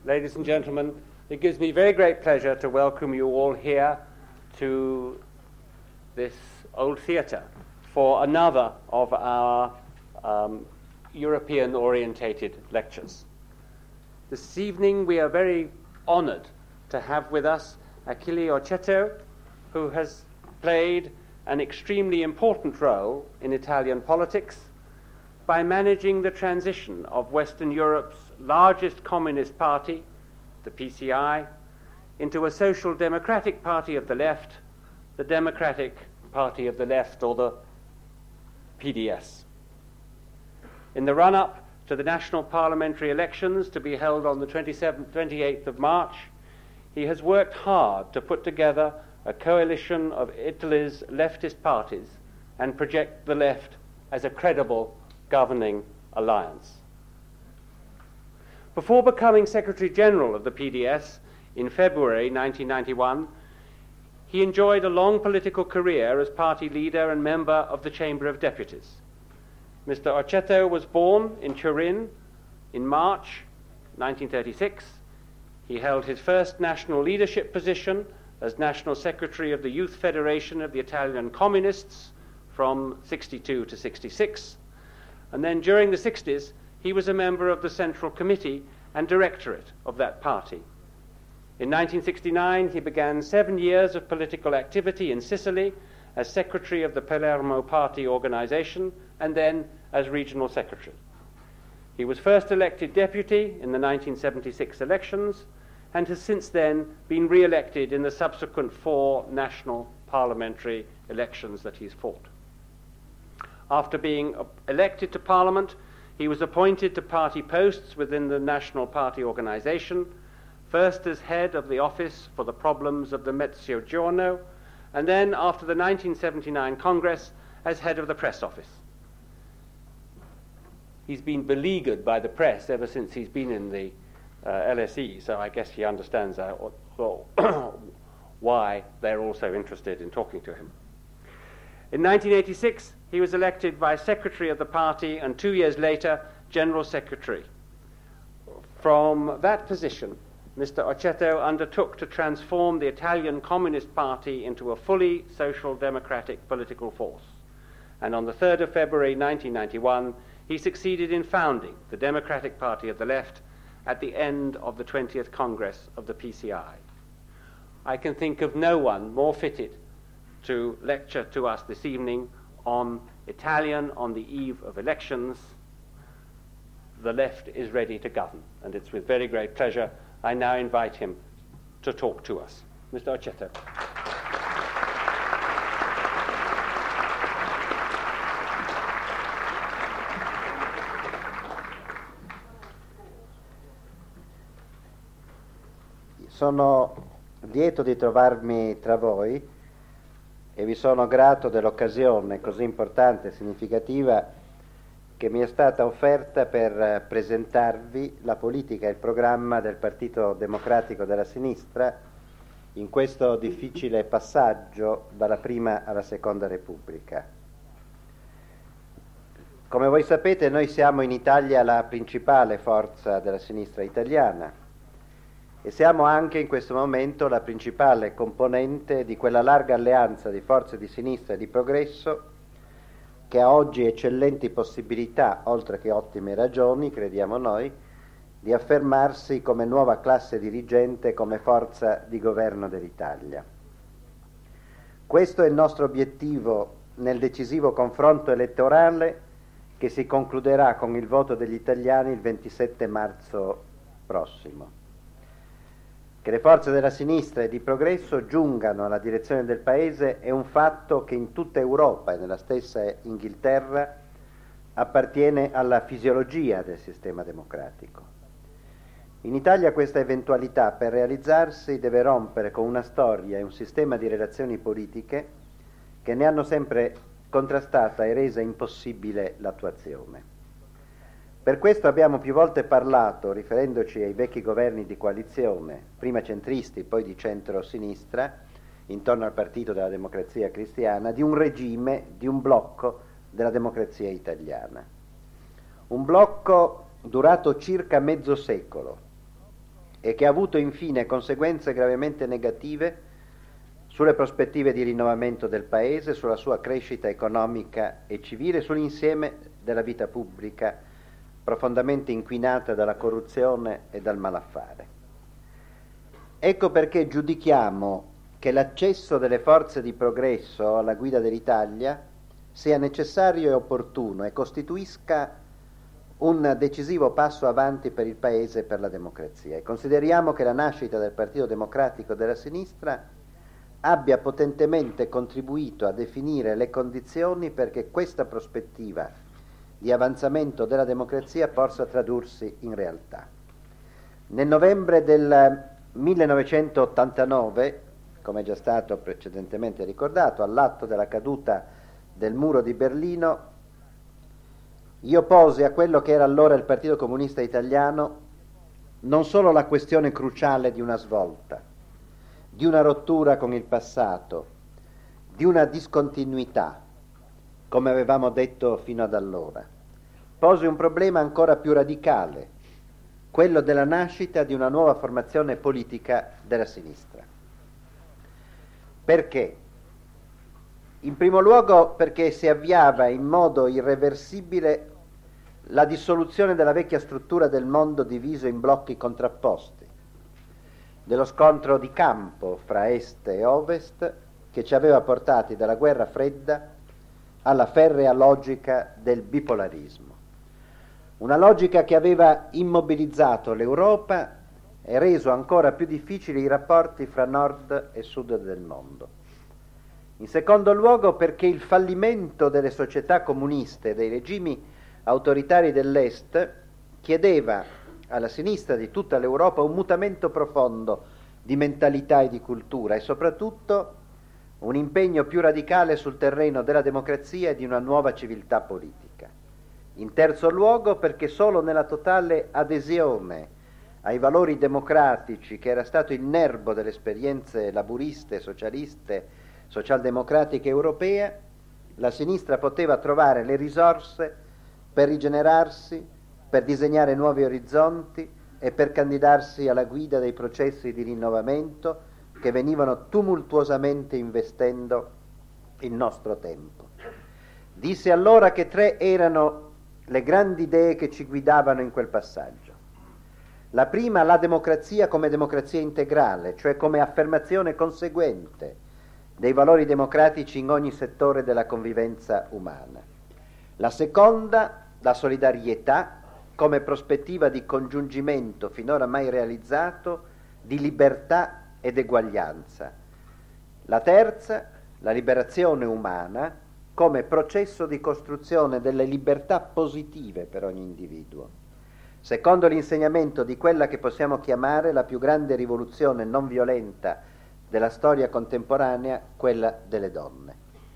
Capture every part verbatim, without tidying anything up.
ladies and gentlemen, it gives me very great pleasure to welcome you all here to this old theatre for another of our um, European-orientated lectures. This evening we are very honoured to have with us Achille Orchetto, who has played an extremely important role in Italian politics by managing the transition of Western Europe's largest communist party, the P C I, into a social democratic party of the left, the Democratic Party of the Left, or the P D S. In the run-up to the national parliamentary elections to be held on the twenty-seventh, twenty-eighth of March, he has worked hard to put together a coalition of Italy's leftist parties and project the left as a credible governing alliance. Before becoming Secretary General of the P D S in February nineteen ninety-one, he enjoyed a long political career as party leader and member of the Chamber of Deputies. Mister Orchetto was born in Turin in March nineteen thirty-six. He held his first national leadership position as National Secretary of the Youth Federation of the Italian Communists from sixty-two to sixty-six. And then during the sixties, he was a member of the Central Committee and Directorate of that party. In nineteen sixty-nine, he began seven years of political activity in Sicily as Secretary of the Palermo Party organization and then as Regional Secretary. He was first elected deputy in the nineteen seventy-six elections and has since then been re-elected in the subsequent four national parliamentary elections that he's fought. After being elected to Parliament, he was appointed to party posts within the National Party organization, first as head of the Office for the Problems of the Mezzogiorno, and then, after the nineteen seventy-nine Congress, as head of the Press Office. He's been beleaguered by the press ever since he's been in the uh, L S E, so I guess he understands uh, why they're also interested in talking to him. In nineteen eighty-six, he was elected Vice Secretary of the party and two years later, General Secretary. From that position, Mister Orchetto undertook to transform the Italian Communist Party into a fully social democratic political force. And on the third of February nineteen ninety-one, he succeeded in founding the Democratic Party of the Left at the end of the twentieth Congress of the P C I. I can think of no one more fitted to lecture to us this evening on Italian on the eve of elections. The left is ready to govern, and it's with very great pleasure I now invite him to talk to us. Mister Orchetto. Sono lieto di trovarmi tra voi e vi sono grato dell'occasione così importante e significativa che mi è stata offerta per presentarvi la politica e il programma del Partito Democratico della Sinistra in questo difficile passaggio dalla Prima alla Seconda Repubblica. Come voi sapete, noi siamo in Italia la principale forza della sinistra italiana e siamo anche in questo momento la principale componente di quella larga alleanza di forze di sinistra e di progresso che ha oggi eccellenti possibilità, oltre che ottime ragioni, crediamo noi, di affermarsi come nuova classe dirigente, come forza di governo dell'Italia. Questo è il nostro obiettivo nel decisivo confronto elettorale che si concluderà con il voto degli italiani il ventisette marzo prossimo. Che le forze della sinistra e di progresso giungano alla direzione del Paese è un fatto che in tutta Europa e nella stessa Inghilterra appartiene alla fisiologia del sistema democratico. In Italia questa eventualità, per realizzarsi, deve rompere con una storia e un sistema di relazioni politiche che ne hanno sempre contrastata e resa impossibile l'attuazione. Per questo abbiamo più volte parlato, riferendoci ai vecchi governi di coalizione, prima centristi, poi di centro-sinistra, intorno al Partito della Democrazia Cristiana, di un regime, di un blocco della democrazia italiana. Un blocco durato circa mezzo secolo, e che ha avuto infine conseguenze gravemente negative sulle prospettive di rinnovamento del Paese, sulla sua crescita economica e civile, sull'insieme della vita pubblica profondamente inquinata dalla corruzione e dal malaffare. Ecco perché giudichiamo che l'accesso delle forze di progresso alla guida dell'Italia sia necessario e opportuno e costituisca un decisivo passo avanti per il Paese e per la democrazia. E consideriamo che la nascita del Partito Democratico della Sinistra abbia potentemente contribuito a definire le condizioni perché questa prospettiva di avanzamento della democrazia possa tradursi in realtà. Nel novembre del millenovecentottantanove, come è già stato precedentemente ricordato, all'atto della caduta del muro di Berlino, io posi a quello che era allora il Partito Comunista Italiano non solo la questione cruciale di una svolta, di una rottura con il passato, di una discontinuità, come avevamo detto fino ad allora. Posi un problema ancora più radicale, quello della nascita di una nuova formazione politica della sinistra. Perché? In primo luogo perché si avviava in modo irreversibile la dissoluzione della vecchia struttura del mondo diviso in blocchi contrapposti, dello scontro di campo fra est e ovest che ci aveva portati dalla guerra fredda alla ferrea logica del bipolarismo. Una logica che aveva immobilizzato l'Europa e reso ancora più difficili i rapporti fra nord e sud del mondo. In secondo luogo perché il fallimento delle società comuniste e dei regimi autoritari dell'est chiedeva alla sinistra di tutta l'Europa un mutamento profondo di mentalità e di cultura e soprattutto un impegno più radicale sul terreno della democrazia e di una nuova civiltà politica. In terzo luogo perché solo nella totale adesione ai valori democratici, che era stato il nerbo delle esperienze laburiste, socialiste, socialdemocratiche europee, la sinistra poteva trovare le risorse per rigenerarsi, per disegnare nuovi orizzonti e per candidarsi alla guida dei processi di rinnovamento che venivano tumultuosamente investendo il nostro tempo. Disse allora che tre erano le grandi idee che ci guidavano in quel passaggio. La prima, la democrazia come democrazia integrale, cioè come affermazione conseguente dei valori democratici in ogni settore della convivenza umana. La seconda, la solidarietà come prospettiva di congiungimento finora mai realizzato di libertà ed eguaglianza. La terza, la liberazione umana come processo di costruzione delle libertà positive per ogni individuo, secondo l'insegnamento di quella che possiamo chiamare la più grande rivoluzione non violenta della storia contemporanea, quella delle donne.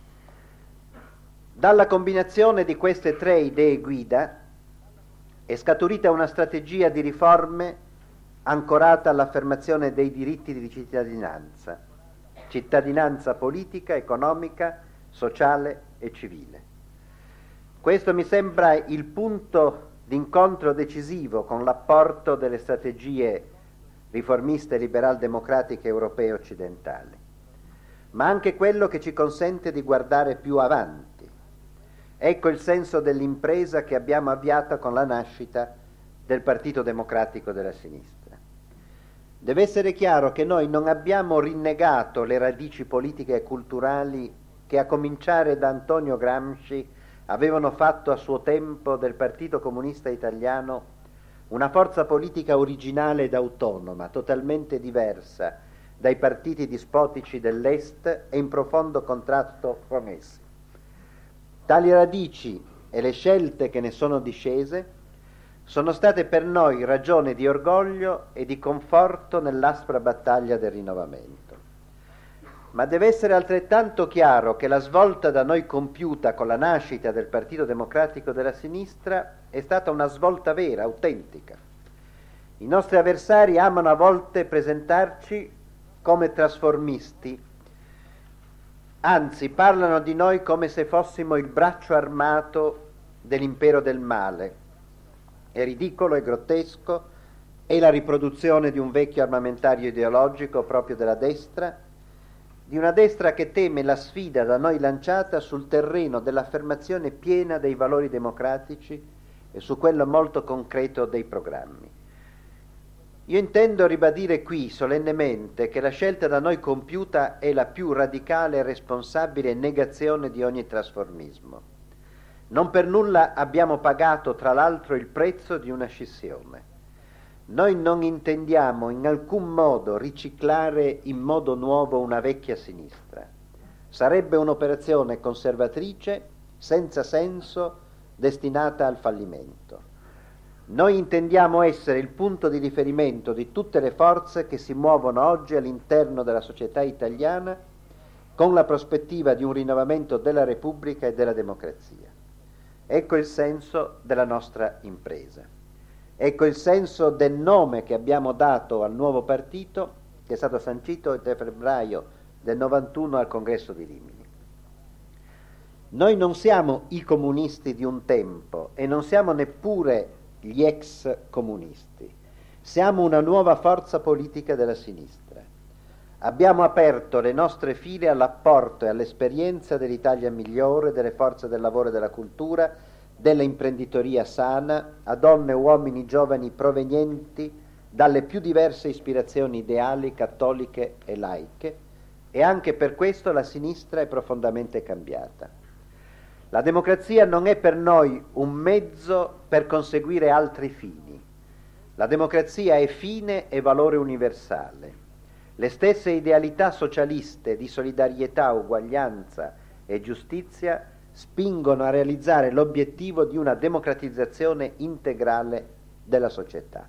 Dalla combinazione di queste tre idee guida è scaturita una strategia di riforme ancorata all'affermazione dei diritti di cittadinanza, cittadinanza politica, economica, sociale e civile. Questo mi sembra il punto d'incontro decisivo con l'apporto delle strategie riformiste liberal-democratiche europee e occidentali, ma anche quello che ci consente di guardare più avanti. Ecco il senso dell'impresa che abbiamo avviato con la nascita del Partito Democratico della Sinistra. Deve essere chiaro che noi non abbiamo rinnegato le radici politiche e culturali che, a cominciare da Antonio Gramsci, avevano fatto a suo tempo del Partito Comunista Italiano una forza politica originale ed autonoma, totalmente diversa dai partiti dispotici dell'Est e in profondo contrasto con essi. Tali radici e le scelte che ne sono discese sono state per noi ragione di orgoglio e di conforto nell'aspra battaglia del rinnovamento. Ma deve essere altrettanto chiaro che la svolta da noi compiuta con la nascita del Partito Democratico della Sinistra è stata una svolta vera, autentica. I nostri avversari amano a volte presentarci come trasformisti, anzi parlano di noi come se fossimo il braccio armato dell'impero del male. È ridicolo e grottesco è la riproduzione di un vecchio armamentario ideologico proprio della destra, di una destra che teme la sfida da noi lanciata sul terreno dell'affermazione piena dei valori democratici e su quello molto concreto dei programmi. Io intendo ribadire qui solennemente che la scelta da noi compiuta è la più radicale e responsabile negazione di ogni trasformismo. Non per nulla abbiamo pagato, tra l'altro, il prezzo di una scissione. Noi non intendiamo in alcun modo riciclare in modo nuovo una vecchia sinistra. Sarebbe un'operazione conservatrice, senza senso, destinata al fallimento. Noi intendiamo essere il punto di riferimento di tutte le forze che si muovono oggi all'interno della società italiana con la prospettiva di un rinnovamento della Repubblica e della democrazia. Ecco il senso della nostra impresa. Ecco il senso del nome che abbiamo dato al nuovo partito, che è stato sancito il tre febbraio del novantuno al Congresso di Rimini. Noi non siamo i comunisti di un tempo e non siamo neppure gli ex comunisti. Siamo una nuova forza politica della sinistra. Abbiamo aperto le nostre file all'apporto e all'esperienza dell'Italia migliore, delle forze del lavoro e della cultura, dell'imprenditoria sana, a donne e uomini giovani provenienti dalle più diverse ispirazioni ideali, cattoliche e laiche, e anche per questo la sinistra è profondamente cambiata. La democrazia non è per noi un mezzo per conseguire altri fini. La democrazia è fine e valore universale. Le stesse idealità socialiste di solidarietà, uguaglianza e giustizia spingono a realizzare l'obiettivo di una democratizzazione integrale della società.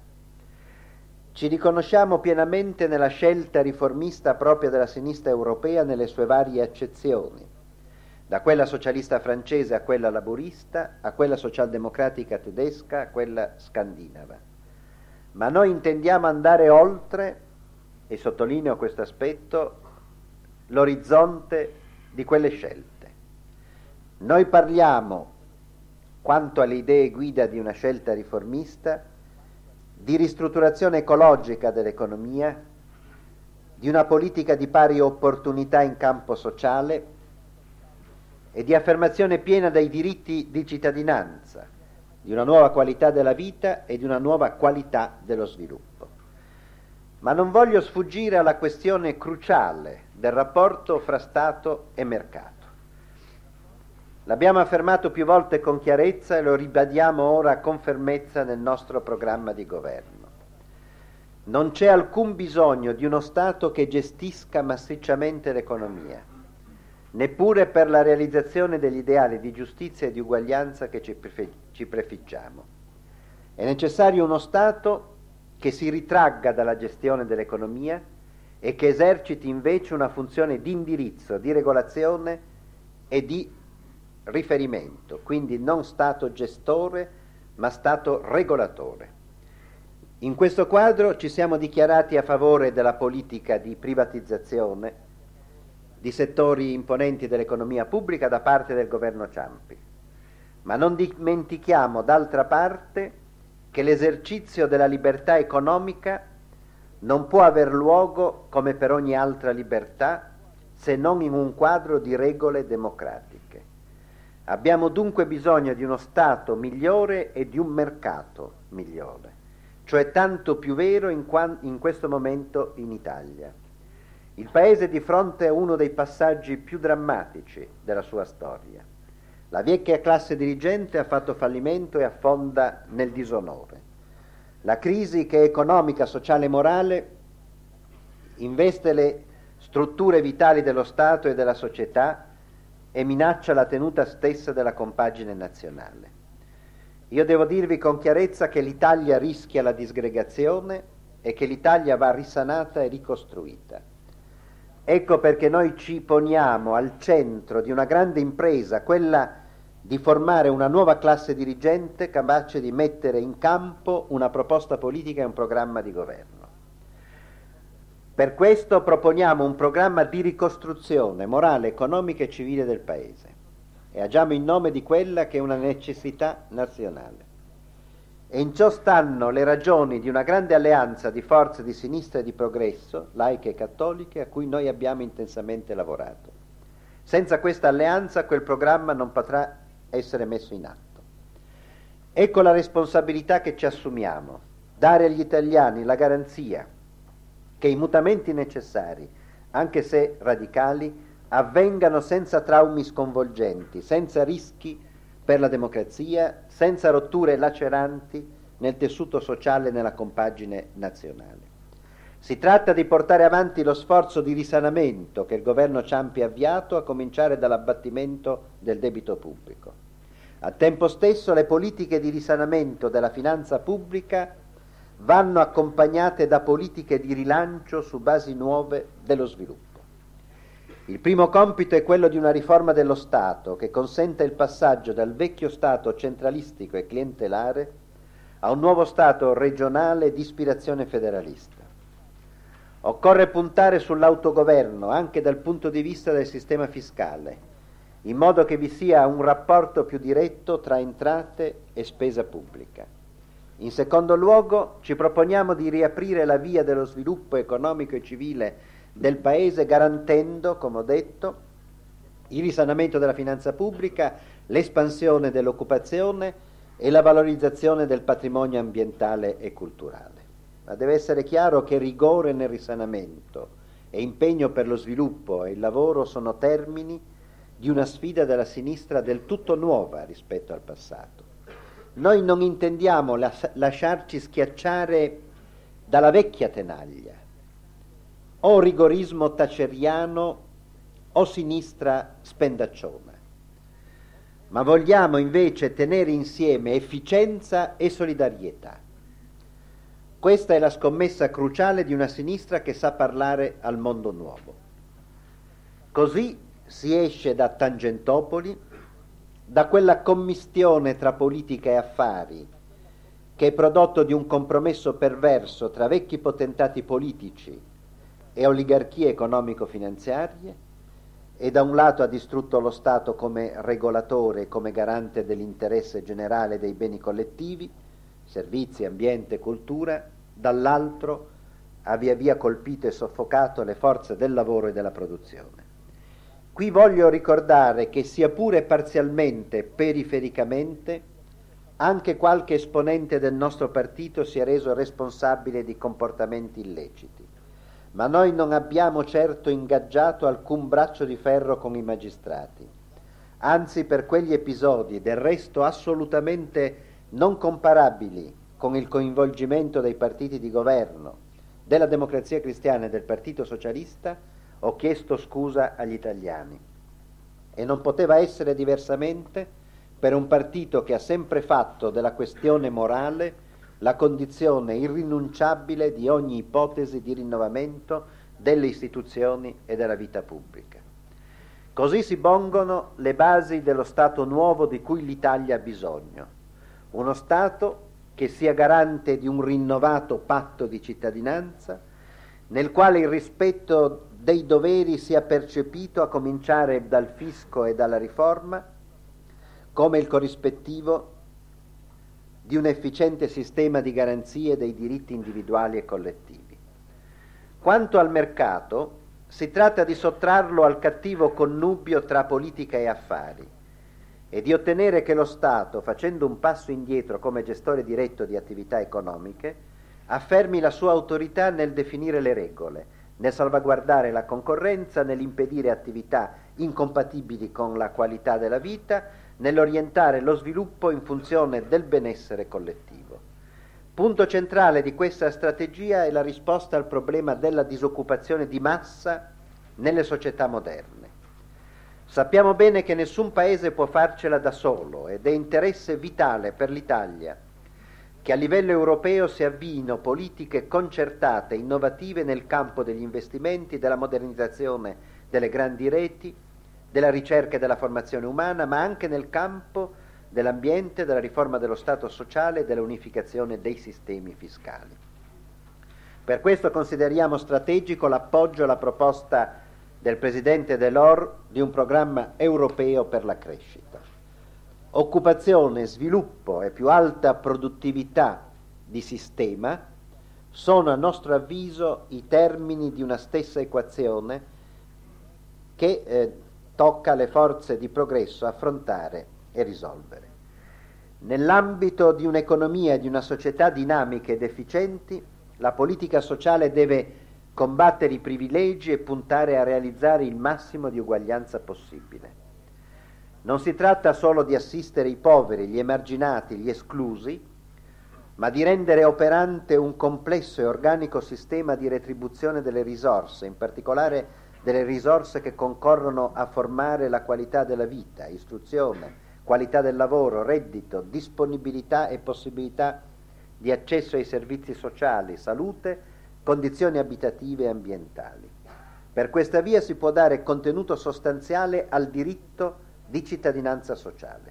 Ci riconosciamo pienamente nella scelta riformista propria della sinistra europea nelle sue varie accezioni, da quella socialista francese a quella laburista, a quella socialdemocratica tedesca, a quella scandinava. Ma noi intendiamo andare oltre, e sottolineo questo aspetto, l'orizzonte di quelle scelte. Noi parliamo, quanto alle idee guida di una scelta riformista, di ristrutturazione ecologica dell'economia, di una politica di pari opportunità in campo sociale e di affermazione piena dei diritti di cittadinanza, di una nuova qualità della vita e di una nuova qualità dello sviluppo. Ma non voglio sfuggire alla questione cruciale del rapporto fra Stato e mercato. L'abbiamo affermato più volte con chiarezza e lo ribadiamo ora con fermezza nel nostro programma di governo. Non c'è alcun bisogno di uno Stato che gestisca massicciamente l'economia, neppure per la realizzazione degli ideali di giustizia e di uguaglianza che ci, prefe- ci prefiggiamo. È necessario uno Stato che si ritragga dalla gestione dell'economia e che eserciti invece una funzione di indirizzo, di regolazione e di riferimento, quindi non Stato gestore, ma Stato regolatore. In questo quadro ci siamo dichiarati a favore della politica di privatizzazione di settori imponenti dell'economia pubblica da parte del governo Ciampi, ma non dimentichiamo d'altra parte che l'esercizio della libertà economica non può aver luogo, come per ogni altra libertà, se non in un quadro di regole democratiche. Abbiamo dunque bisogno di uno Stato migliore e di un mercato migliore, cioè tanto più vero in, qua- in questo momento in Italia. Il Paese è di fronte a uno dei passaggi più drammatici della sua storia. La vecchia classe dirigente ha fatto fallimento e affonda nel disonore. La crisi, che è economica, sociale e morale, investe le strutture vitali dello Stato e della società e minaccia la tenuta stessa della compagine nazionale. Io devo dirvi con chiarezza che l'Italia rischia la disgregazione e che l'Italia va risanata e ricostruita. Ecco perché noi ci poniamo al centro di una grande impresa, quella di formare una nuova classe dirigente capace di mettere in campo una proposta politica e un programma di governo. Per questo proponiamo un programma di ricostruzione morale, economica e civile del Paese e agiamo in nome di quella che è una necessità nazionale. e in ciò stanno le ragioni di una grande alleanza di forze di sinistra e di progresso, laiche e cattoliche, a cui noi abbiamo intensamente lavorato. Senza questa alleanza quel programma non potrà essere messo in atto. Ecco la responsabilità che ci assumiamo: dare agli italiani la garanzia che i mutamenti necessari, anche se radicali, avvengano senza traumi sconvolgenti, senza rischi per la democrazia, senza rotture laceranti nel tessuto sociale e nella compagine nazionale. Si tratta di portare avanti lo sforzo di risanamento che il governo Ciampi ha avviato, a cominciare dall'abbattimento del debito pubblico. Al tempo stesso le politiche di risanamento della finanza pubblica vanno accompagnate da politiche di rilancio su basi nuove dello sviluppo. Il primo compito è quello di una riforma dello Stato che consenta il passaggio dal vecchio Stato centralistico e clientelare a un nuovo Stato regionale di ispirazione federalista. Occorre puntare sull'autogoverno anche dal punto di vista del sistema fiscale, in modo che vi sia un rapporto più diretto tra entrate e spesa pubblica. In secondo luogo, ci proponiamo di riaprire la via dello sviluppo economico e civile del Paese, garantendo, come ho detto, il risanamento della finanza pubblica, l'espansione dell'occupazione e la valorizzazione del patrimonio ambientale e culturale. Ma deve essere chiaro che rigore nel risanamento e impegno per lo sviluppo e il lavoro sono termini di una sfida della sinistra del tutto nuova rispetto al passato. Noi non intendiamo las- lasciarci schiacciare dalla vecchia tenaglia, o rigorismo thatcheriano o sinistra spendacciona, ma vogliamo invece tenere insieme efficienza e solidarietà. Questa è la scommessa cruciale di una sinistra che sa parlare al mondo nuovo. Così si esce da Tangentopoli, da quella commistione tra politica e affari che è prodotto di un compromesso perverso tra vecchi potentati politici e oligarchie economico-finanziarie, e da un lato ha distrutto lo Stato come regolatore e come garante dell'interesse generale dei beni collettivi, servizi, ambiente, cultura, dall'altro ha via via colpito e soffocato le forze del lavoro e della produzione. Qui voglio ricordare che sia pure parzialmente, perifericamente, anche qualche esponente del nostro partito si è reso responsabile di comportamenti illeciti. Ma noi non abbiamo certo ingaggiato alcun braccio di ferro con i magistrati. Anzi, per quegli episodi, del resto assolutamente non comparabili con il coinvolgimento dei partiti di governo, della Democrazia Cristiana e del Partito Socialista, ho chiesto scusa agli italiani. E non poteva essere diversamente per un partito che ha sempre fatto della questione morale la condizione irrinunciabile di ogni ipotesi di rinnovamento delle istituzioni e della vita pubblica. Così si pongono le basi dello Stato nuovo di cui l'Italia ha bisogno, uno Stato che sia garante di un rinnovato patto di cittadinanza, nel quale il rispetto dei doveri sia percepito, a cominciare dal fisco e dalla riforma, come il corrispettivo di un efficiente sistema di garanzie dei diritti individuali e collettivi. Quanto al mercato, si tratta di sottrarlo al cattivo connubio tra politica e affari e di ottenere che lo Stato, facendo un passo indietro come gestore diretto di attività economiche, affermi la sua autorità nel definire le regole, nel salvaguardare la concorrenza, nell'impedire attività incompatibili con la qualità della vita, nell'orientare lo sviluppo in funzione del benessere collettivo. Punto centrale di questa strategia è la risposta al problema della disoccupazione di massa nelle società moderne. Sappiamo bene che nessun paese può farcela da solo ed è interesse vitale per l'Italia che a livello europeo si avviino politiche concertate, innovative nel campo degli investimenti, della modernizzazione delle grandi reti, della ricerca e della formazione umana, ma anche nel campo dell'ambiente, della riforma dello Stato sociale e dell'unificazione dei sistemi fiscali. Per questo consideriamo strategico l'appoggio alla proposta del Presidente Delors di un programma europeo per la crescita. occupazione, sviluppo e più alta produttività di sistema sono a nostro avviso i termini di una stessa equazione che eh, tocca alle forze di progresso affrontare e risolvere. Nell'ambito di un'economia e di una società dinamiche ed efficienti, la politica sociale deve combattere i privilegi e puntare a realizzare il massimo di uguaglianza possibile. Non si tratta solo di assistere i poveri, gli emarginati, gli esclusi, ma di rendere operante un complesso e organico sistema di retribuzione delle risorse, in particolare delle risorse che concorrono a formare la qualità della vita, istruzione, qualità del lavoro, reddito, disponibilità e possibilità di accesso ai servizi sociali, salute, condizioni abitative e ambientali. Per questa via si può dare contenuto sostanziale al diritto di cittadinanza sociale.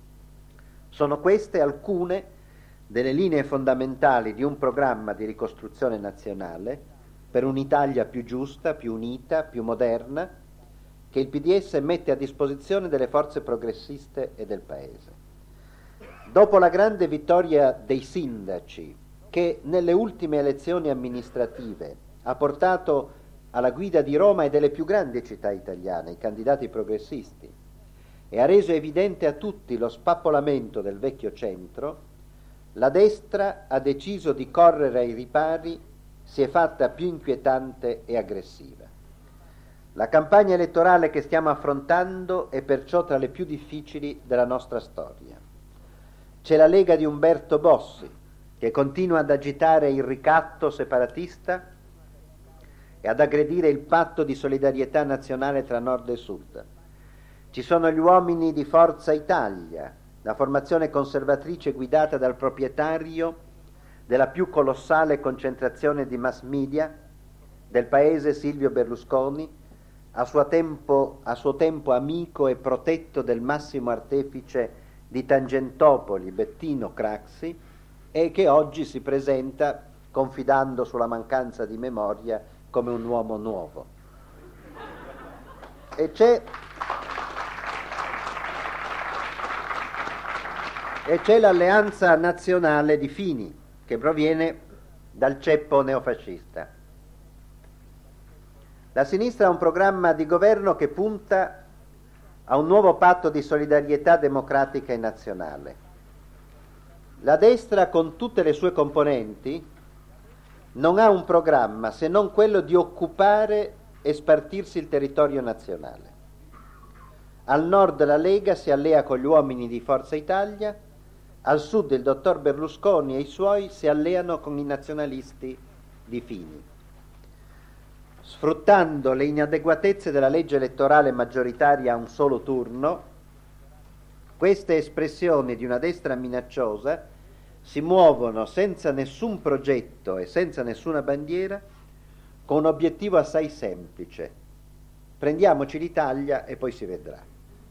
Sono queste alcune delle linee fondamentali di un programma di ricostruzione nazionale per un'Italia più giusta, più unita, più moderna, che il P D S mette a disposizione delle forze progressiste e del Paese. Dopo la grande vittoria dei sindaci, che nelle ultime elezioni amministrative ha portato alla guida di Roma e delle più grandi città italiane i candidati progressisti, e ha reso evidente a tutti lo spappolamento del vecchio centro, la destra ha deciso di correre ai ripari, si è fatta più inquietante e aggressiva. La campagna elettorale che stiamo affrontando è perciò tra le più difficili della nostra storia. C'è la Lega di Umberto Bossi, che continua ad agitare il ricatto separatista e ad aggredire il patto di solidarietà nazionale tra nord e sud. Ci sono gli uomini di Forza Italia, la formazione conservatrice guidata dal proprietario della più colossale concentrazione di mass media del paese, Silvio Berlusconi, a suo tempo, a suo tempo amico e protetto del massimo artefice di Tangentopoli, Bettino Craxi, e che oggi si presenta, confidando sulla mancanza di memoria, come un uomo nuovo. E c'è E c'è l'Alleanza Nazionale di Fini, che proviene dal ceppo neofascista. La sinistra ha un programma di governo che punta a un nuovo patto di solidarietà democratica e nazionale. La destra, con tutte le sue componenti, non ha un programma se non quello di occupare e spartirsi il territorio nazionale. Al nord la Lega si allea con gli uomini di Forza Italia, al sud il dottor Berlusconi e i suoi si alleano con i nazionalisti di Fini. Sfruttando le inadeguatezze della legge elettorale maggioritaria a un solo turno, queste espressioni di una destra minacciosa si muovono senza nessun progetto e senza nessuna bandiera, con un obiettivo assai semplice: prendiamoci l'Italia e poi si vedrà.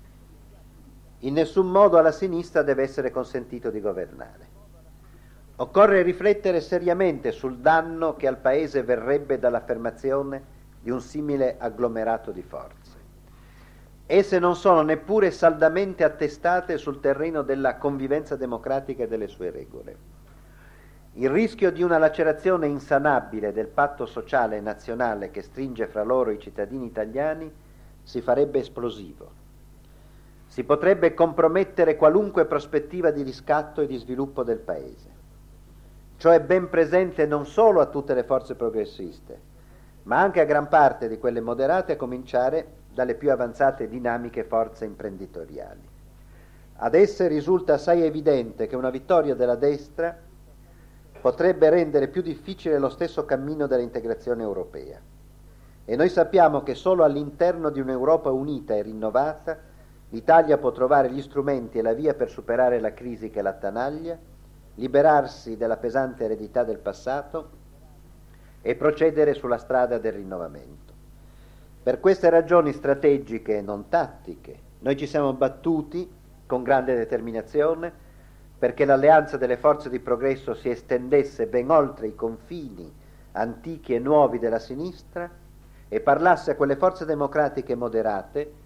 In nessun modo alla sinistra deve essere consentito di governare. Occorre riflettere seriamente sul danno che al Paese verrebbe dall'affermazione di un simile agglomerato di forze. Esse non sono neppure saldamente attestate sul terreno della convivenza democratica e delle sue regole. Il rischio di una lacerazione insanabile del patto sociale nazionale che stringe fra loro i cittadini italiani si farebbe esplosivo. Si potrebbe compromettere qualunque prospettiva di riscatto e di sviluppo del Paese. Ciò è ben presente non solo a tutte le forze progressiste, ma anche a gran parte di quelle moderate, a cominciare dalle più avanzate dinamiche forze imprenditoriali. Ad esse risulta assai evidente che una vittoria della destra potrebbe rendere più difficile lo stesso cammino dell'integrazione europea. E noi sappiamo che solo all'interno di un'Europa unita e rinnovata l'Italia può trovare gli strumenti e la via per superare la crisi che l'attanaglia, liberarsi della pesante eredità del passato e procedere sulla strada del rinnovamento. Per queste ragioni strategiche e non tattiche, noi ci siamo battuti con grande determinazione perché l'alleanza delle forze di progresso si estendesse ben oltre i confini antichi e nuovi della sinistra e parlasse a quelle forze democratiche moderate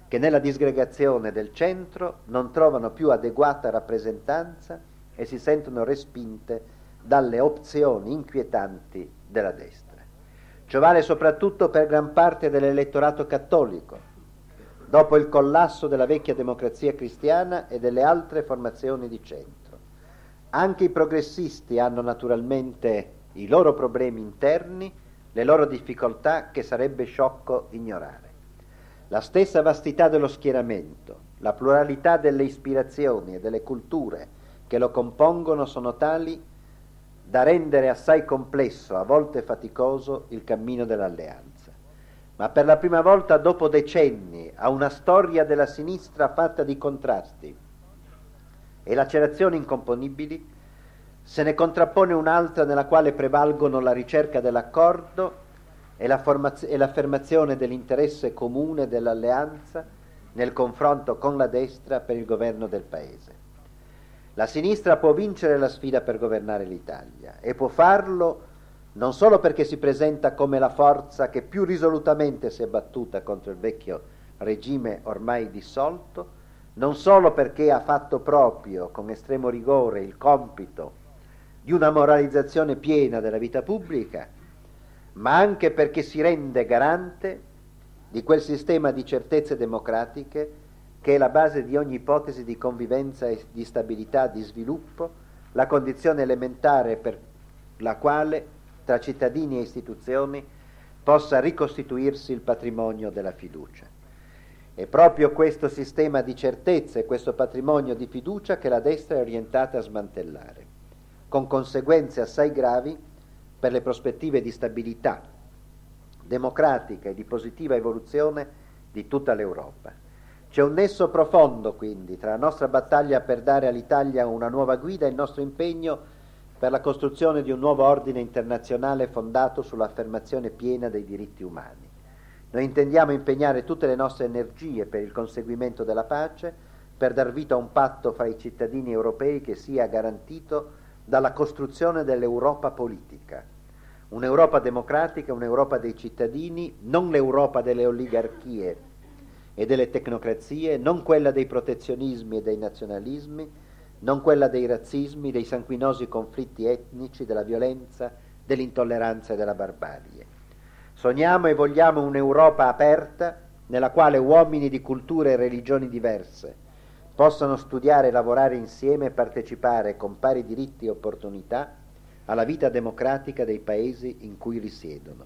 che nella disgregazione del centro non trovano più adeguata rappresentanza e si sentono respinte dalle opzioni inquietanti della destra. Ciò vale soprattutto per gran parte dell'elettorato cattolico, dopo il collasso della vecchia democrazia cristiana e delle altre formazioni di centro. Anche i progressisti hanno naturalmente i loro problemi interni, le loro difficoltà che sarebbe sciocco ignorare. La stessa vastità dello schieramento, la pluralità delle ispirazioni e delle culture che lo compongono sono tali da rendere assai complesso, a volte faticoso, il cammino dell'alleanza. Ma per la prima volta dopo decenni a una storia della sinistra fatta di contrasti e lacerazioni incomponibili se ne contrappone un'altra nella quale prevalgono la ricerca dell'accordo e, la formaz- e l'affermazione dell'interesse comune dell'alleanza nel confronto con la destra per il governo del Paese. La sinistra può vincere la sfida per governare l'Italia e può farlo non solo perché si presenta come la forza che più risolutamente si è battuta contro il vecchio regime ormai dissolto, non solo perché ha fatto proprio con estremo rigore il compito di una moralizzazione piena della vita pubblica, ma anche perché si rende garante di quel sistema di certezze democratiche che è la base di ogni ipotesi di convivenza e di stabilità, di sviluppo, la condizione elementare per la quale tra cittadini e istituzioni possa ricostituirsi il patrimonio della fiducia. È proprio questo sistema di certezze, questo patrimonio di fiducia che la destra è orientata a smantellare, con conseguenze assai gravi per le prospettive di stabilità democratica e di positiva evoluzione di tutta l'Europa. C'è un nesso profondo quindi tra la nostra battaglia per dare all'Italia una nuova guida e il nostro impegno per la costruzione di un nuovo ordine internazionale fondato sull'affermazione piena dei diritti umani. Noi intendiamo impegnare tutte le nostre energie per il conseguimento della pace, per dar vita a un patto fra i cittadini europei che sia garantito dalla costruzione dell'Europa politica. Un'Europa democratica, un'Europa dei cittadini, non l'Europa delle oligarchie e delle tecnocrazie, non quella dei protezionismi e dei nazionalismi, non quella dei razzismi, dei sanguinosi conflitti etnici, della violenza, dell'intolleranza e della barbarie. Sogniamo e vogliamo un'Europa aperta nella quale uomini di culture e religioni diverse possano studiare e lavorare insieme e partecipare con pari diritti e opportunità alla vita democratica dei paesi in cui risiedono.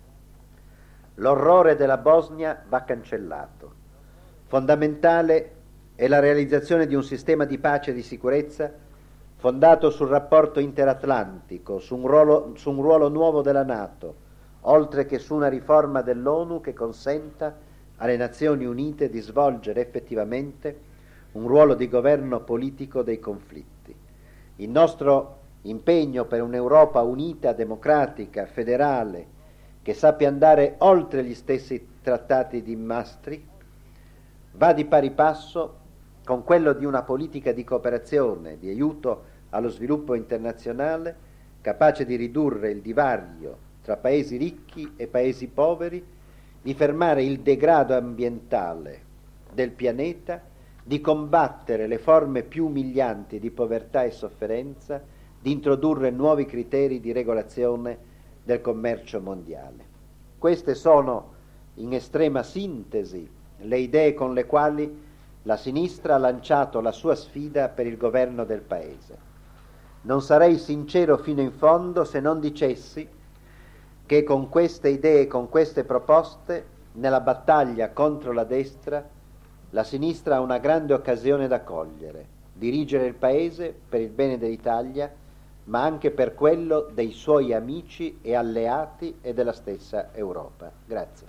L'orrore della Bosnia va cancellato. Fondamentale è la realizzazione di un sistema di pace e di sicurezza fondato sul rapporto interatlantico, su un ruolo, su un ruolo nuovo della NATO, oltre che su una riforma dell'ONU che consenta alle Nazioni Unite di svolgere effettivamente un ruolo di governo politico dei conflitti. Il nostro impegno per un'Europa unita, democratica, federale, che sappia andare oltre gli stessi trattati di Maastricht, va di pari passo con quello di una politica di cooperazione, di aiuto allo sviluppo internazionale, capace di ridurre il divario tra paesi ricchi e paesi poveri, di fermare il degrado ambientale del pianeta, di combattere le forme più umilianti di povertà e sofferenza, di introdurre nuovi criteri di regolazione del commercio mondiale. Queste sono, in estrema sintesi, le idee con le quali la sinistra ha lanciato la sua sfida per il governo del Paese. Non sarei sincero fino in fondo se non dicessi che con queste idee, con queste proposte, nella battaglia contro la destra, la sinistra ha una grande occasione da cogliere, dirigere il Paese per il bene dell'Italia, ma anche per quello dei suoi amici e alleati e della stessa Europa. Grazie.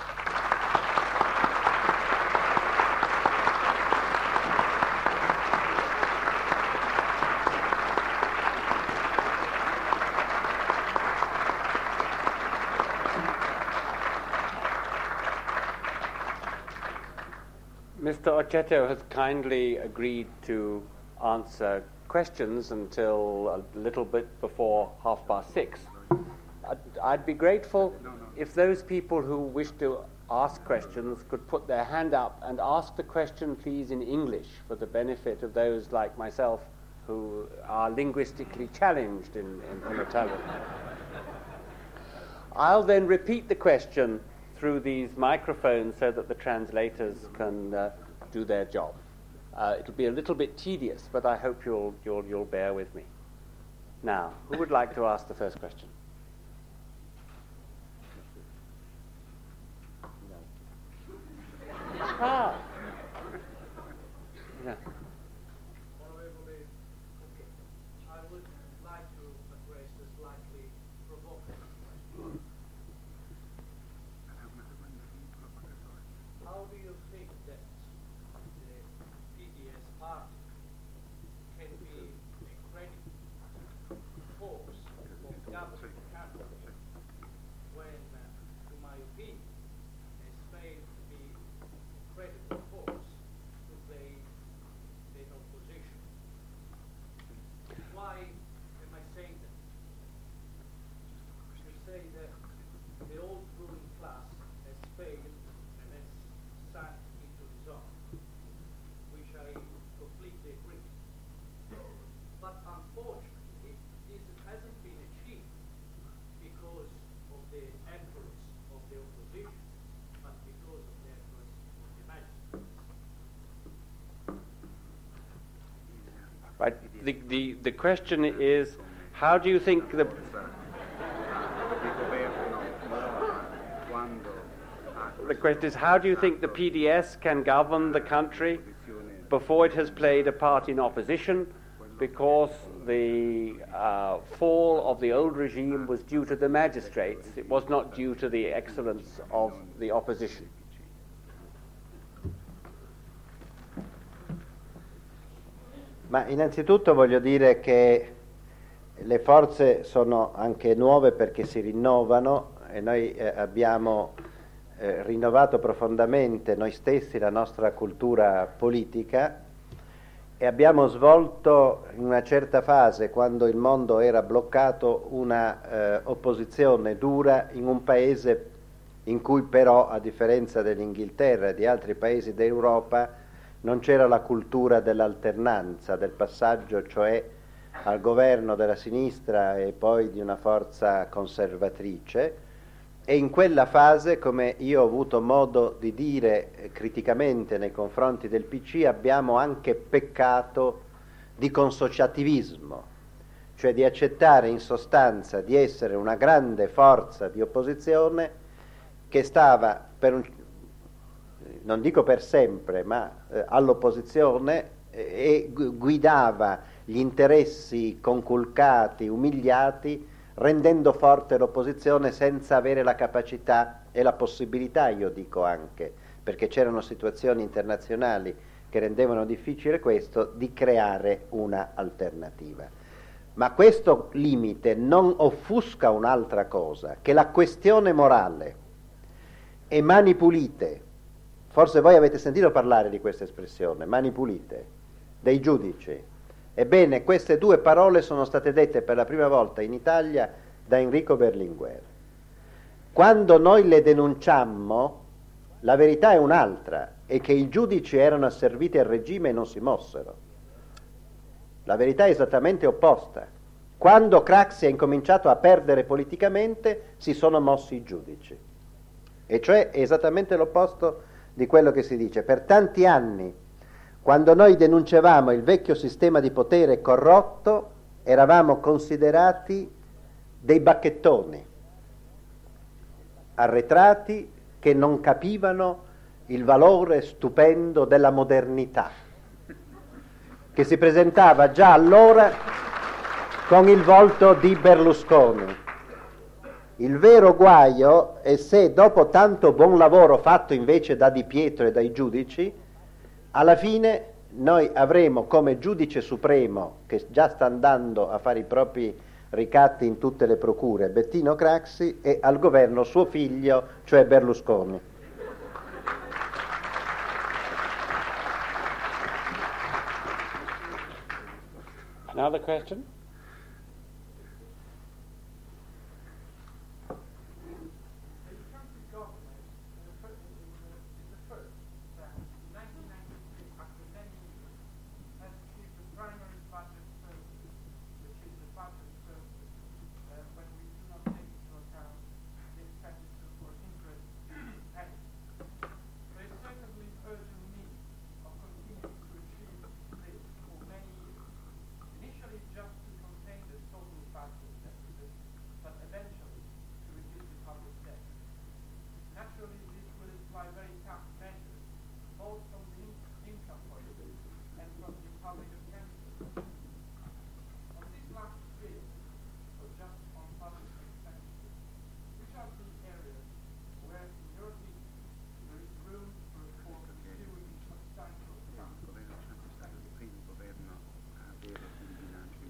Mister Occhetto has kindly agreed to answer questions until a little bit before half past six. I'd, I'd be grateful if those people who wish to ask questions could put their hand up and ask the question, please, in English, for the benefit of those like myself who are linguistically challenged in, in, in Italian. I'll then repeat the question through these microphones so that the translators can uh, do their job. Uh, it'll be a little bit tedious, but I hope you'll, you'll, you'll bear with me. Now, who would like to ask the first question? Ah. Yeah. I would like to address a slightly provocative question. How do you think that the P D S party can be a credible force of governing the country when, uh, in my opinion, has failed to be a credible force to play in opposition? Why am I saying that? You say that the old ruling class has failed and has sunk into disorder, which I completely agree. But unfortunately, this hasn't been achieved because of the efforts of the opposition, but because of the efforts of the magistrates. Right. The, the, the question is, how do you think the... The question is, how do you think the P D S can govern the country before it has played a part in opposition, because the uh, fall of the old regime was due to the magistrates, it was not due to the excellence of the opposition? Ma innanzitutto voglio dire che le forze sono anche nuove perché si rinnovano e noi eh, abbiamo eh, rinnovato profondamente noi stessi la nostra cultura politica e abbiamo svolto in una certa fase, quando il mondo era bloccato, una eh, opposizione dura in un paese in cui però, a differenza dell'Inghilterra e di altri paesi d'Europa, non c'era la cultura dell'alternanza, del passaggio cioè al governo della sinistra e poi di una forza conservatrice, e in quella fase, come io ho avuto modo di dire eh, criticamente nei confronti del P C, abbiamo anche peccato di consociativismo, cioè di accettare in sostanza di essere una grande forza di opposizione che stava per un non dico per sempre, ma eh, all'opposizione eh, e guidava gli interessi conculcati, umiliati, rendendo forte l'opposizione senza avere la capacità e la possibilità, io dico anche, perché c'erano situazioni internazionali che rendevano difficile questo, di creare una alternativa. Ma questo limite non offusca un'altra cosa, che la questione morale e mani pulite. Forse voi avete sentito parlare di questa espressione, mani pulite, dei giudici. Ebbene, queste due parole sono state dette per la prima volta in Italia da Enrico Berlinguer. Quando noi le denunciammo, la verità è un'altra, è che i giudici erano asserviti al regime e non si mossero. La verità è esattamente opposta. Quando Craxi ha incominciato a perdere politicamente, si sono mossi i giudici. E cioè è esattamente l'opposto di quello che si dice. Per tanti anni, quando noi denunciavamo il vecchio sistema di potere corrotto, eravamo considerati dei bacchettoni, arretrati, che non capivano il valore stupendo della modernità, che si presentava già allora con il volto di Berlusconi. Il vero guaio è se dopo tanto buon lavoro fatto invece da Di Pietro e dai giudici, alla fine noi avremo come giudice supremo, che già sta andando a fare i propri ricatti in tutte le procure, Bettino Craxi, e al governo suo figlio, cioè Berlusconi. Another question?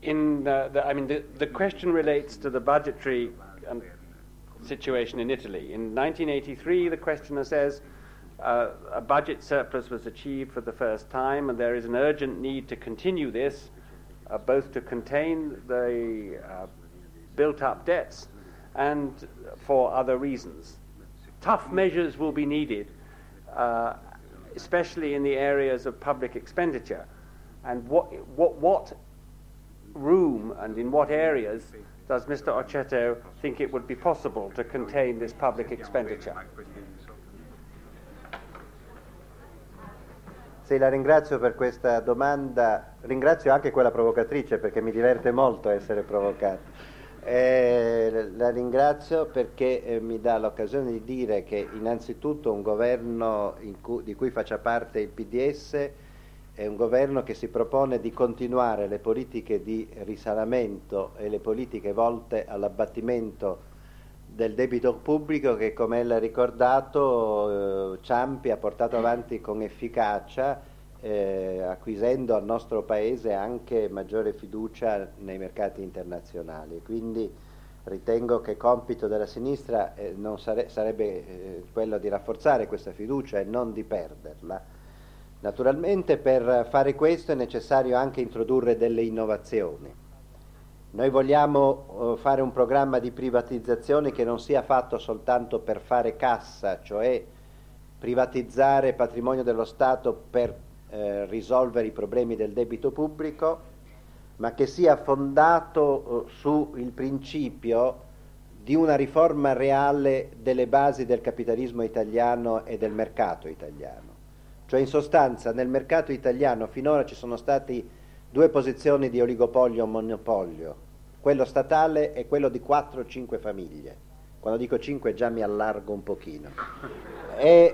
in uh, the, I mean, the, the question relates to the budgetary um, situation in Italy. In nineteen eighty-three, the questioner says uh, a budget surplus was achieved for the first time, and there is an urgent need to continue this, uh, both to contain the uh, built-up debts and for other reasons. Tough measures will be needed, uh, especially in the areas of public expenditure. And what, what, what room and in what areas does Mister Occhetto think it would be possible to contain this public expenditure? Sì, la ringrazio per questa domanda, ringrazio anche quella provocatrice perché mi diverte molto essere provocato. Eh, la ringrazio perché eh, mi dà l'occasione di dire che innanzitutto un governo in cui, di cui faccia parte il P D S è un governo che si propone di continuare le politiche di risanamento e le politiche volte all'abbattimento del debito pubblico che, come ella ha ricordato, eh, Ciampi ha portato avanti con efficacia, eh, acquisendo al nostro Paese anche maggiore fiducia nei mercati internazionali. Quindi ritengo che compito della sinistra eh, non sare- sarebbe eh, quello di rafforzare questa fiducia e non di perderla. Naturalmente per fare questo è necessario anche introdurre delle innovazioni. Noi vogliamo eh, fare un programma di privatizzazione che non sia fatto soltanto per fare cassa, cioè privatizzare patrimonio dello Stato per eh, risolvere i problemi del debito pubblico, ma che sia fondato eh, sul principio di una riforma reale delle basi del capitalismo italiano e del mercato italiano. Cioè, in sostanza, nel mercato italiano finora ci sono stati due posizioni di oligopolio o monopolio, quello statale e quello di quattro o cinque famiglie. Quando dico cinque già mi allargo un pochino. E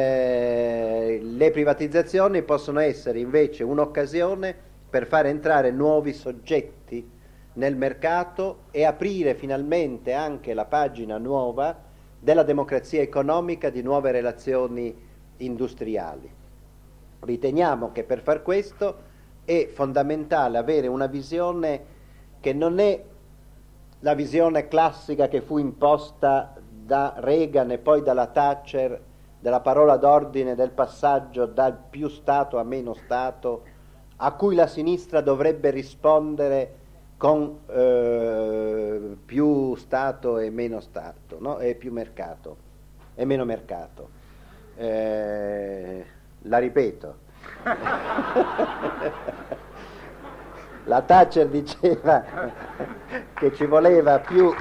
eh, le privatizzazioni possono essere invece un'occasione per far entrare nuovi soggetti nel mercato e aprire finalmente anche la pagina nuova della democrazia economica, di nuove relazioni industriali. Riteniamo che per far questo è fondamentale avere una visione che non è la visione classica che fu imposta da Reagan e poi dalla Thatcher, della parola d'ordine del passaggio dal più Stato a meno Stato, a cui la sinistra dovrebbe rispondere con eh, più Stato e meno Stato, no? E più mercato e meno mercato. Eh, la ripeto. La Thatcher diceva che ci voleva più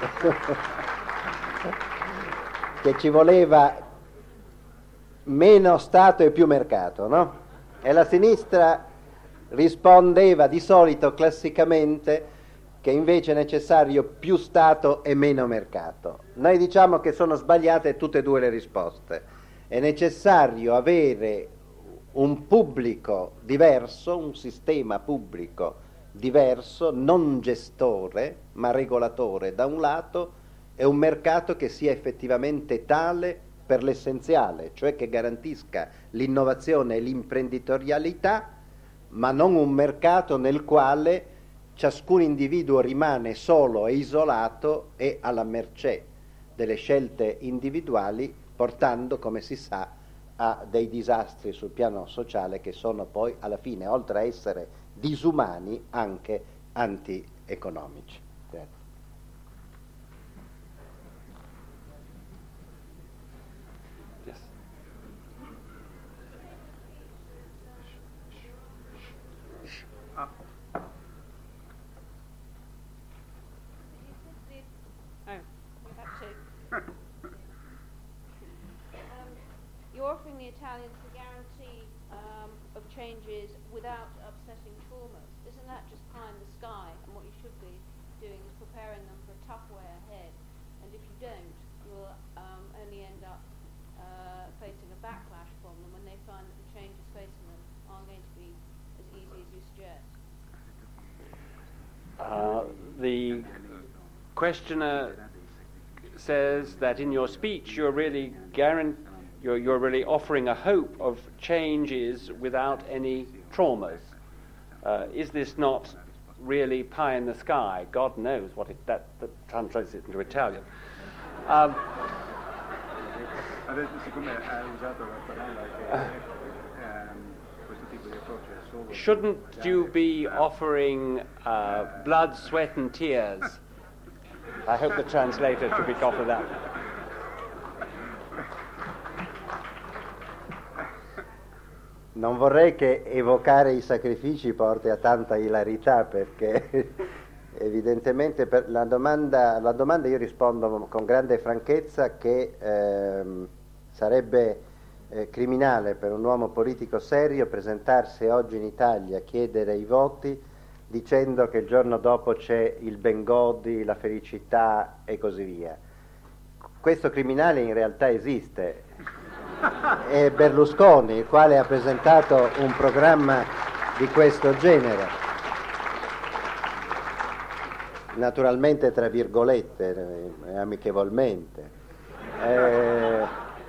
che ci voleva meno Stato e più mercato, no? E la sinistra rispondeva di solito classicamente che invece è necessario più Stato e meno mercato. Noi diciamo che sono sbagliate tutte e due le risposte. È necessario avere un pubblico diverso, un sistema pubblico diverso, non gestore ma regolatore da un lato, e un mercato che sia effettivamente tale per l'essenziale, cioè che garantisca l'innovazione e l'imprenditorialità, ma non un mercato nel quale ciascun individuo rimane solo e isolato e alla mercé delle scelte individuali, portando, come si sa, a dei disastri sul piano sociale che sono poi alla fine, oltre a essere disumani, anche antieconomici. Grazie. Yes. Ah. Oh, we're back to. um, you're offering the Italians the guarantee um, of changes without upsetting traumas. Isn't that just pie in the sky? And what you should be doing is preparing them for a tough way ahead. And if you don't, you'll um, only end up uh, facing a backlash from them when they find that the changes facing them aren't going to be as easy as you suggest. Uh, the questioner says that in your speech you're really guaran- you're, you're really offering a hope of changes without any traumas. Uh, is this not really pie in the sky. God knows what it, that, that translates it into Italian. Um, Adesso, siccome hai usato la parola che ehm, questo tipo di approccio è solo... Shouldn't you be offering uh, blood, sweat and tears? I hope the translator should be off of that. Non vorrei che evocare i sacrifici porti a tanta ilarità, perché evidentemente per la domanda, la domanda io rispondo con grande franchezza che ehm, sarebbe eh, criminale per un uomo politico serio presentarsi oggi in Italia a chiedere i voti dicendo che il giorno dopo c'è il Bengodi, la felicità e così via. Questo criminale in realtà esiste. È Berlusconi, il quale ha presentato un programma di questo genere, naturalmente tra virgolette, eh, amichevolmente. Eh,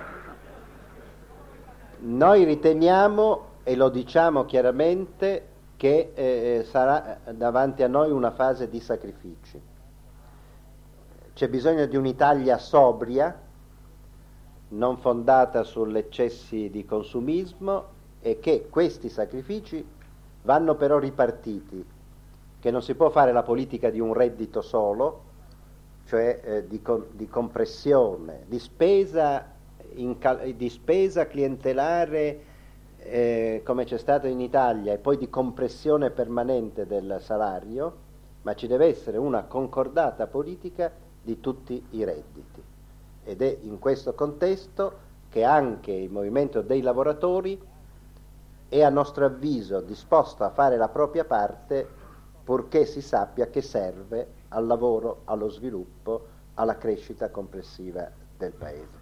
noi riteniamo, e lo diciamo chiaramente, che eh, sarà davanti a noi una fase di sacrifici. C'è bisogno di un'Italia sobria, non fondata sugli eccessi di consumismo, e che questi sacrifici vanno però ripartiti, che non si può fare la politica di un reddito solo, cioè eh, di, con, di compressione, di spesa, in cal- di spesa clientelare eh, come c'è stato in Italia, e poi di compressione permanente del salario, ma ci deve essere una concordata politica di tutti i redditi. Ed è in questo contesto che anche il movimento dei lavoratori è, a nostro avviso, disposto a fare la propria parte, purché si sappia che serve al lavoro, allo sviluppo, alla crescita complessiva del Paese.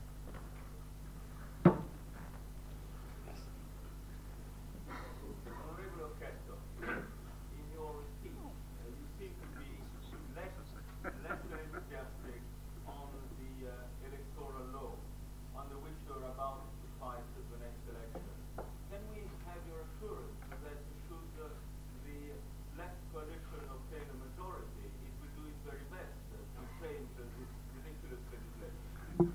Onorevole Occhetto, in your speech, uh, you seem to be less, less enthusiastic on the uh, electoral law, under which you're about to fight the next election. Can we have your assurance that should uh, the left coalition obtain a majority, it will do its very best uh, to change uh, this ridiculous legislation?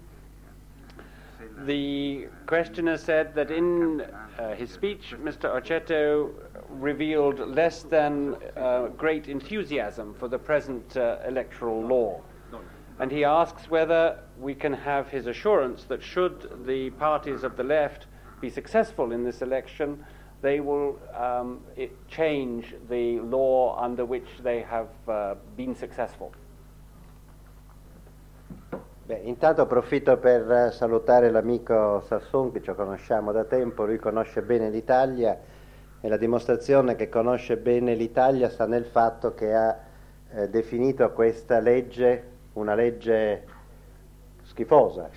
The questioner said that in uh, his speech, Mister Occhetto revealed less than uh, great enthusiasm for the present uh, electoral law. And he asks whether we can have his assurance that should the parties of the left be successful in this election, they will um, it change the law under which they have uh, been successful. Beh, intanto approfitto per salutare l'amico Sassoon, che ci conosciamo da tempo. Lui conosce bene l'Italia, e la dimostrazione che conosce bene l'Italia sta nel fatto che ha eh, definito questa legge una legge schifosa,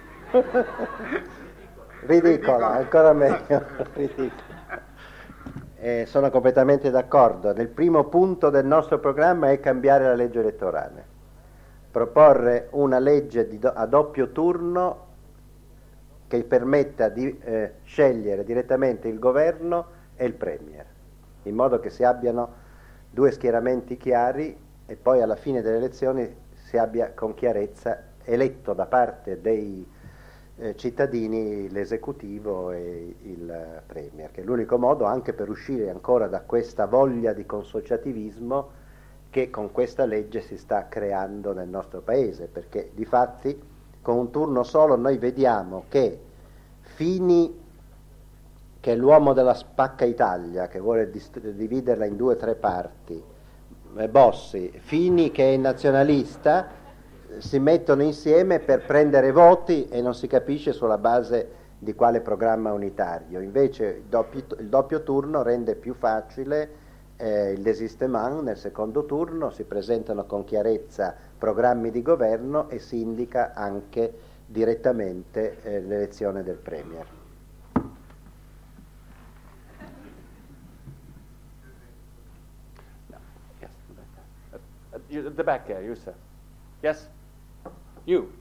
ridicola, ancora meglio, ridicola. Eh, sono completamente d'accordo. Nel primo punto del nostro programma è cambiare la legge elettorale, proporre una legge di do- a doppio turno che permetta di eh, scegliere direttamente il governo e il premier, in modo che si abbiano due schieramenti chiari e poi alla fine delle elezioni si abbia con chiarezza eletto da parte dei eh, cittadini l'esecutivo e il premier, che è l'unico modo anche per uscire ancora da questa voglia di consociativismo che con questa legge si sta creando nel nostro paese, perché difatti con un turno solo noi vediamo che Fini, che è l'uomo della spacca Italia, che vuole dist- dividerla in due o tre parti, eh, Bossi, Fini che è nazionalista, eh, si mettono insieme per prendere voti e non si capisce sulla base di quale programma unitario. Invece il doppio, il doppio turno rende più facile Eh, il desistement. Nel secondo turno si presentano con chiarezza programmi di governo e si indica anche direttamente eh, l'elezione del premier. No. Yes. Uh, uh, you, at the back there, you sir. Yes? You.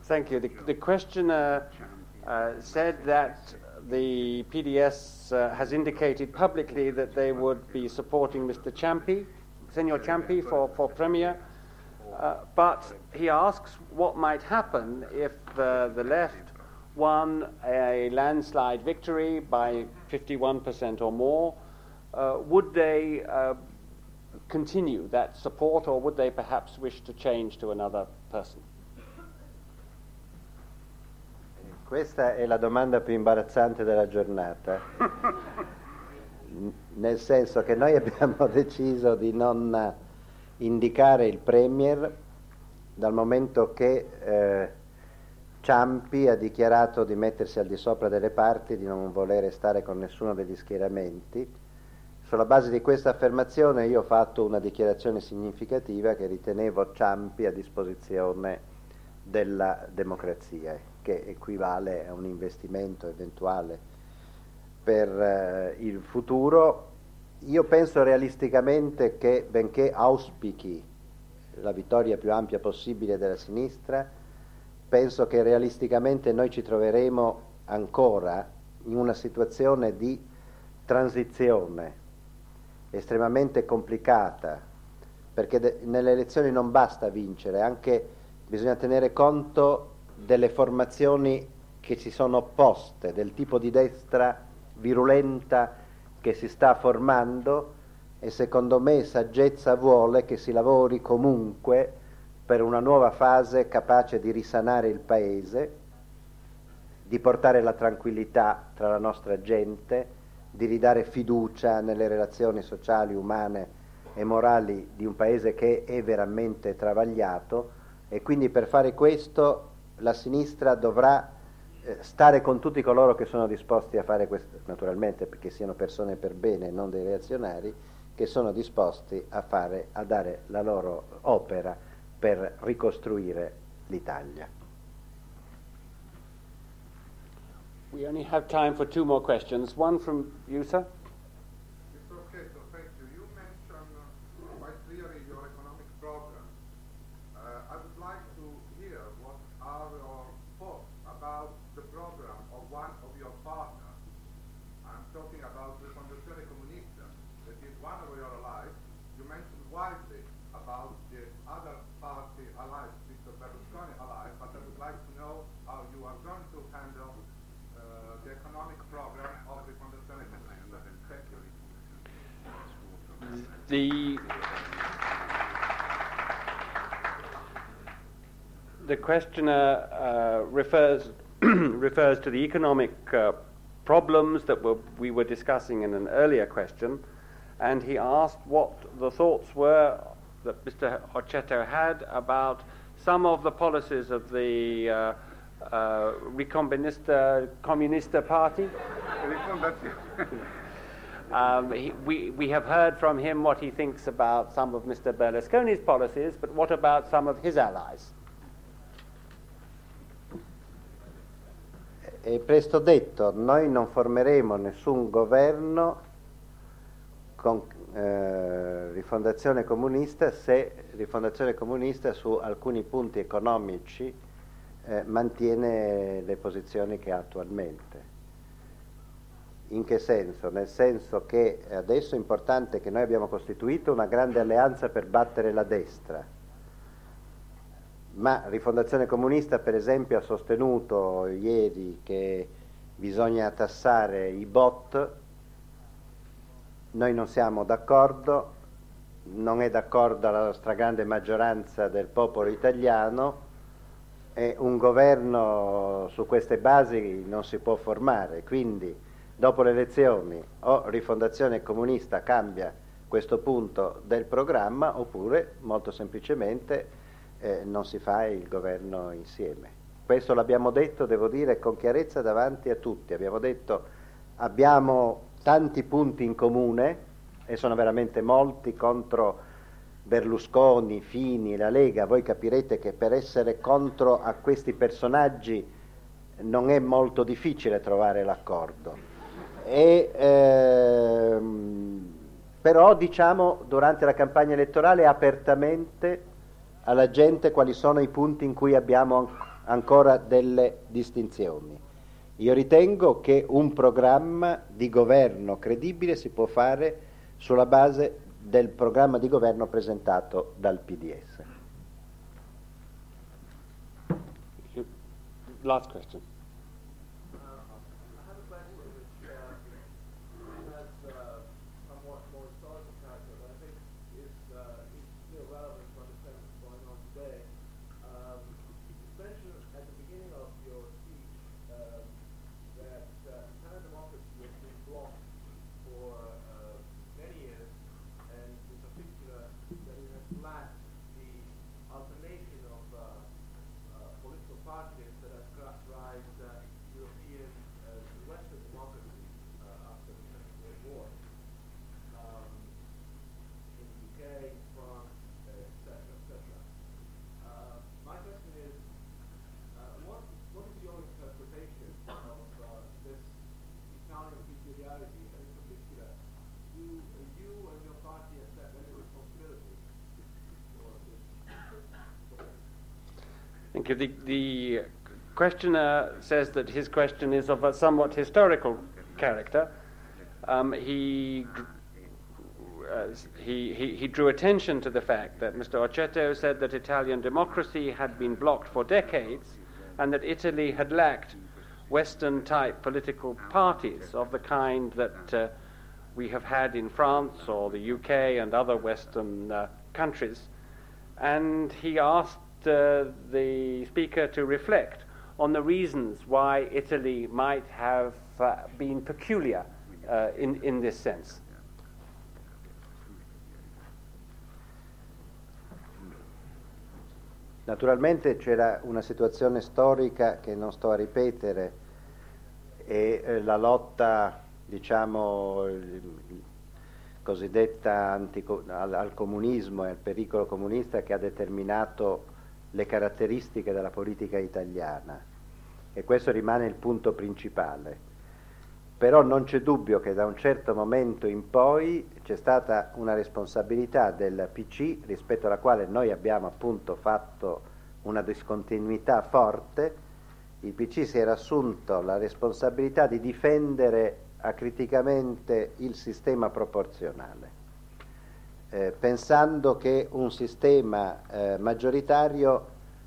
Thank you. The, the questioner uh, said that the P D S uh, has indicated publicly that they would be supporting Mister Ciampi, Senor Ciampi, for, for Premier. Uh, but he asks what might happen if uh, the left won a landslide victory by fifty-one percent or more. Uh, would they uh, continue that support, or would they perhaps wish to change to another person? Questa è la domanda più imbarazzante della giornata, nel senso che noi abbiamo deciso di non indicare il Premier dal momento che eh, Ciampi ha dichiarato di mettersi al di sopra delle parti, di non volere stare con nessuno degli schieramenti. Sulla base di questa affermazione io ho fatto una dichiarazione significativa che ritenevo Ciampi a disposizione della democrazia, che equivale a un investimento eventuale per eh, il futuro. Io penso realisticamente che, benché auspichi la vittoria più ampia possibile della sinistra, penso che realisticamente noi ci troveremo ancora in una situazione di transizione estremamente complicata, perché de- nelle elezioni non basta vincere, anche bisogna tenere conto delle formazioni che si sono opposte, del tipo di destra virulenta che si sta formando, e secondo me saggezza vuole che si lavori comunque per una nuova fase capace di risanare il Paese, di portare la tranquillità tra la nostra gente, di ridare fiducia nelle relazioni sociali, umane e morali di un Paese che è veramente travagliato, e quindi per fare questo la sinistra dovrà eh, stare con tutti coloro che sono disposti a fare questo, naturalmente perché siano persone per bene, non dei reazionari, che sono disposti a fare, a dare la loro opera per ricostruire l'Italia. We only have time for two more questions. One from you, sir. Mister Occhetto, thank you. You mentioned uh, quite clearly your economic program. Uh, I would like to hear what are your thoughts about the program of one of your partners. I'm talking about the Fondazione Comunista, that is one of your allies. You mentioned widely about the other party allies, Mister Berlusconi allies, but I would like to know how you are going to handle uh, the economic program of the Fondazione Comunista. Thank you. The, the questioner uh, refers, refers to the economic uh, problems that were, we were discussing in an earlier question, and he asked what the thoughts were that Mister Occhetto had about some of the policies of the uh, uh, Ricombinista Comunista Party. Um, he, we, we have heard from him what he thinks about some of Mister Berlusconi's policies, but what about some of his allies? È presto detto, noi non formeremo nessun governo con eh, Rifondazione Comunista se Rifondazione Comunista su alcuni punti economici eh, mantiene le posizioni che ha attualmente. In che senso? Nel senso che adesso è importante che noi abbiamo costituito una grande alleanza per battere la destra, ma Rifondazione Comunista per esempio ha sostenuto ieri che bisogna tassare i bot. Noi non siamo d'accordo, non è d'accordo la stragrande maggioranza del popolo italiano, e un governo su queste basi non si può formare, quindi dopo le elezioni o Rifondazione Comunista cambia questo punto del programma, oppure molto semplicemente eh, non si fa il governo insieme. Questo l'abbiamo detto, devo dire, con chiarezza davanti a tutti. Abbiamo detto abbiamo tanti punti in comune, e sono veramente molti, contro Berlusconi, Fini, la Lega. Voi capirete che per essere contro a questi personaggi non è molto difficile trovare l'accordo. E, ehm, però diciamo durante la campagna elettorale apertamente alla gente quali sono i punti in cui abbiamo ancora delle distinzioni. Io ritengo che un programma di governo credibile si può fare sulla base del programma di governo presentato dal P D S. Last question. Thank you. The, the questioner says that his question is of a somewhat historical character. Um, he, uh, he, he, he drew attention to the fact that Mister Orcetto said that Italian democracy had been blocked for decades and that Italy had lacked Western-type political parties of the kind that uh, we have had in France or the U K and other Western uh, countries. And he asked uh, the speaker to reflect on the reasons why Italy might have uh, been peculiar uh, in, in this sense. Naturalmente c'era una situazione storica che non sto a ripetere e eh, la lotta, diciamo, il, cosiddetta antico, al, al comunismo e al pericolo comunista che ha determinato le caratteristiche della politica italiana, e questo rimane il punto principale. Però non c'è dubbio che da un certo momento in poi c'è stata una responsabilità del P C rispetto alla quale noi abbiamo appunto fatto una discontinuità forte. Il P C si era assunto la responsabilità di difendere acriticamente il sistema proporzionale, eh, pensando che un sistema eh, maggioritario,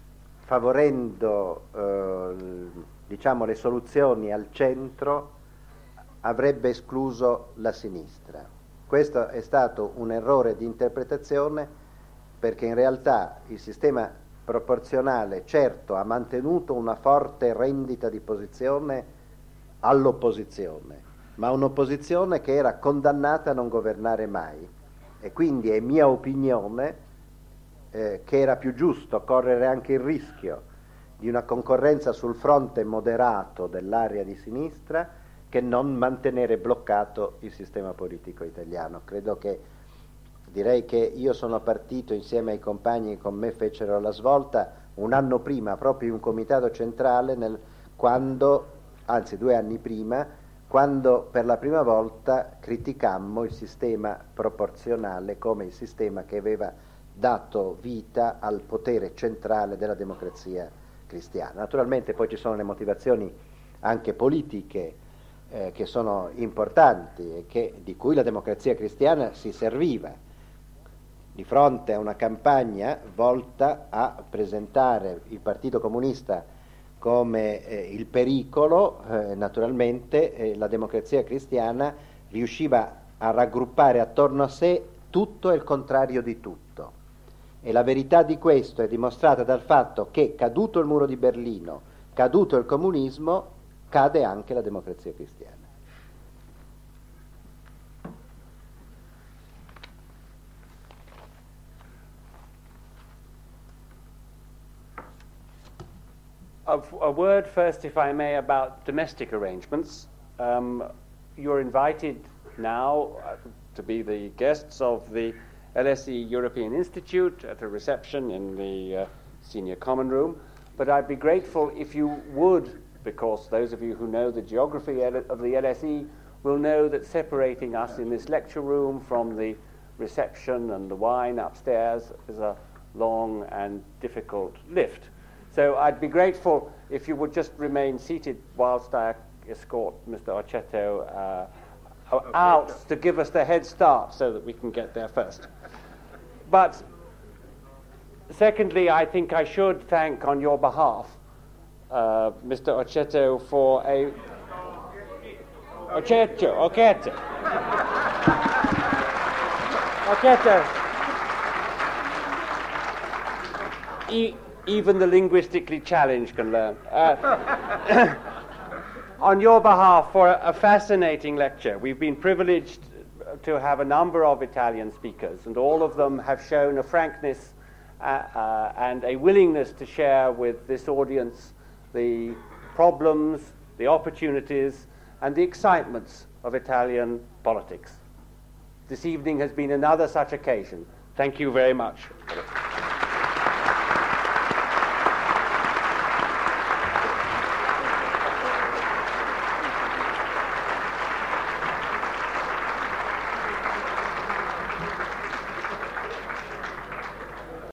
favorendo eh, diciamo le soluzioni al centro, avrebbe escluso la sinistra. Questo è stato un errore di interpretazione, perché in realtà il sistema proporzionale certo ha mantenuto una forte rendita di posizione all'opposizione, ma un'opposizione che era condannata a non governare mai, e quindi è mia opinione eh, che era più giusto correre anche il rischio di una concorrenza sul fronte moderato dell'area di sinistra che non mantenere bloccato il sistema politico italiano. Credo che, direi che io sono partito insieme ai compagni che con me fecero la svolta un anno prima, proprio in un comitato centrale, nel, quando, anzi due anni prima, quando per la prima volta criticammo il sistema proporzionale come il sistema che aveva dato vita al potere centrale della democrazia cristiana. Naturalmente poi ci sono le motivazioni anche politiche Eh, che sono importanti e che, di cui la democrazia cristiana si serviva di fronte a una campagna volta a presentare il Partito Comunista come eh, il pericolo. Eh, naturalmente eh, la democrazia cristiana riusciva a raggruppare attorno a sé tutto e il contrario di tutto, e la verità di questo è dimostrata dal fatto che, caduto il muro di Berlino, caduto il comunismo, cade anche la democrazia cristiana. A, a word first, if I may, about domestic arrangements. Um, you're invited now uh, to be the guests of the L S E European Institute at a reception in the uh, senior common room, but I'd be grateful if you would, because those of you who know the geography of the L S E will know that separating us in this lecture room from the reception and the wine upstairs is a long and difficult lift. So I'd be grateful if you would just remain seated whilst I escort Mister Occhetto uh, out to give us the head start so that we can get there first. But secondly, I think I should thank on your behalf uh, Mister Occhetto for a... Occhetto, Occhetto. Occhetto. E- even the linguistically challenged can learn. Uh, on your behalf for a, a fascinating lecture. We've been privileged to have a number of Italian speakers, and all of them have shown a frankness uh, uh, and a willingness to share with this audience the problems, the opportunities, and the excitements of Italian politics. This evening has been another such occasion. Thank you very much.